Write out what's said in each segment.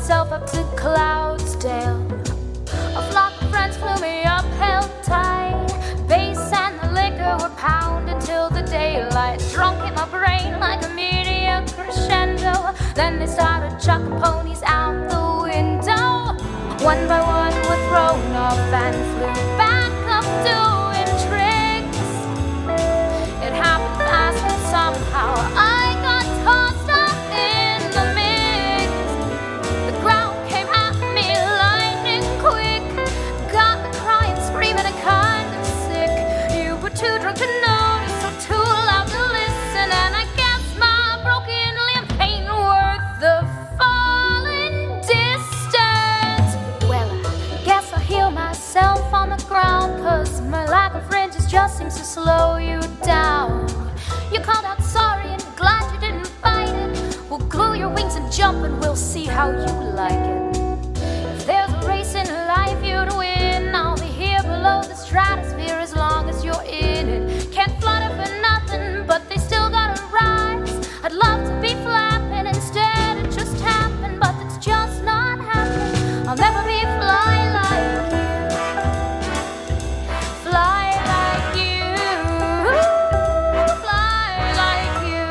myself up to Cloudsdale. A flock of friends flew me up, held tight. Bass and the liquor were pounding till the daylight. Drunk in my brain like a meteor crescendo. Then they started chucking ponies out the window. One by one were thrown off and flew back up doing tricks. It happened fast and somehow I got tossed up in the mix. The ground came at me lightning quick. Got me crying, screaming and kind of sick. You were too drunk to notice or too loud to listen. And I guess my broken limb ain't worth the falling distance. Well, I guess I'll heal myself on the ground, 'cause my lack of fringes just seems to slow you down. You called out sorry and glad you didn't fight it. We'll glue your wings and jump and we'll see how you like it. If there's a race in life you'd win, I'll be here below the stratosphere as long as you're in it. Can't flutter for nothing, but they still gotta rise. I'd love to be flapping, instead it just happened, but it's just not happening. I'll never be fly like you. Fly like you. Fly like you.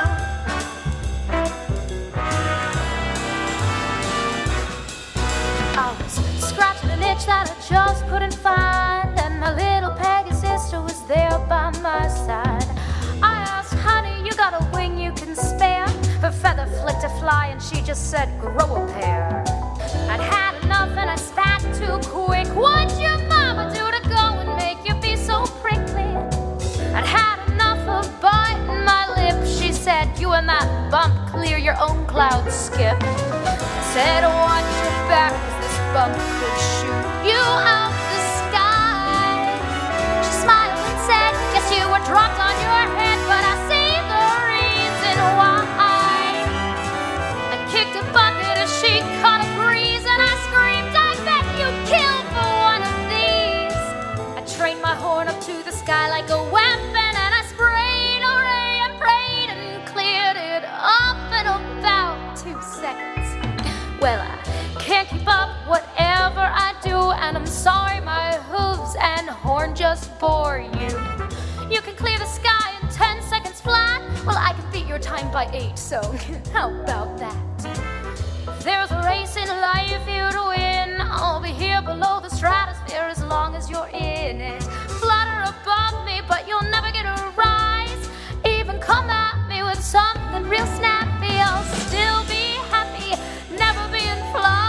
I was scratching an itch that I just couldn't find, and my little Peggy sister was there by my side. I asked, honey, you got a wing you can spare? Her feather flicked a fly and she just said, grow a pair. I'd had enough and I spat too quick. What'd your mama do to go and make you be so prickly? I'd had enough of biting my lip. She said, you and that bump clear your own cloud skip. I said, watch your back, 'cause this bump could shoot you out the sky. She smiled and said, guess you were dropped on your head, but I see the reason why. I kicked a bucket as she caught a breeze, and I screamed, I bet you'd kill for one of these. I trained my horn up to the sky like a weapon, and I sprayed a ray and prayed and cleared it up in about 2 seconds. Well, I can't keep up whatever I do, and I'm sorry my hooves and horn just bore you. You can clear the sky in 10 seconds flat. Well, I can beat your time by 8, so how about that? If there's a race in life you'd win, I'll be here below the stratosphere as long as you're in it. Flutter above me, but you'll never get a rise. Even come at me with something real snappy, I'll still be happy, never being fly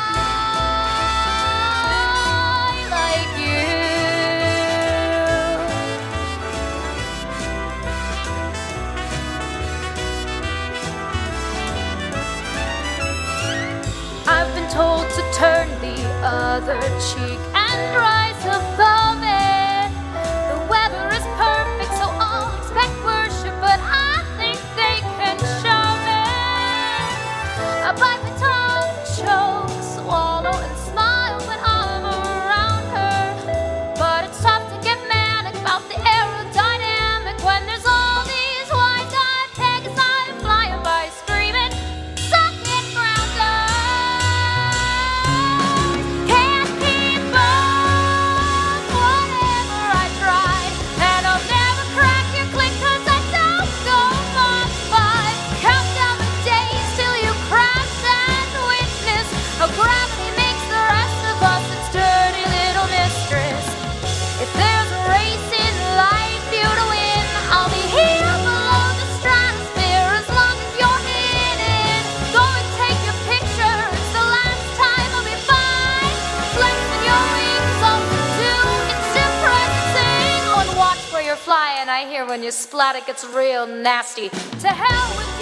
like you. I've been told to turn the other cheek and rise above it. The weather is perfect, so I'll expect worship, but I think they can shove it. I bite my tongue, choke, swallow, and smile when I'm around her. But it's tough to get manic about the aerodynamic when there's all these wide-eyed Pegasi flying by screaming, suck it, grounder. Can't keep up whatever I try, and I'll never crack your click 'cause I don't go Mach 5. Count down the days till you crash and witness how gravity makes the rest of us its dirty little mistress. If there's a race in life you'd win, I'll be here below the stratosphere as long as you're in it. Go and take your picture, it's the last time I'll be by. Flexing your wings off the two, it's impressing. Oh, and watch where you're flying, I hear when you splat it gets real nasty. To hell with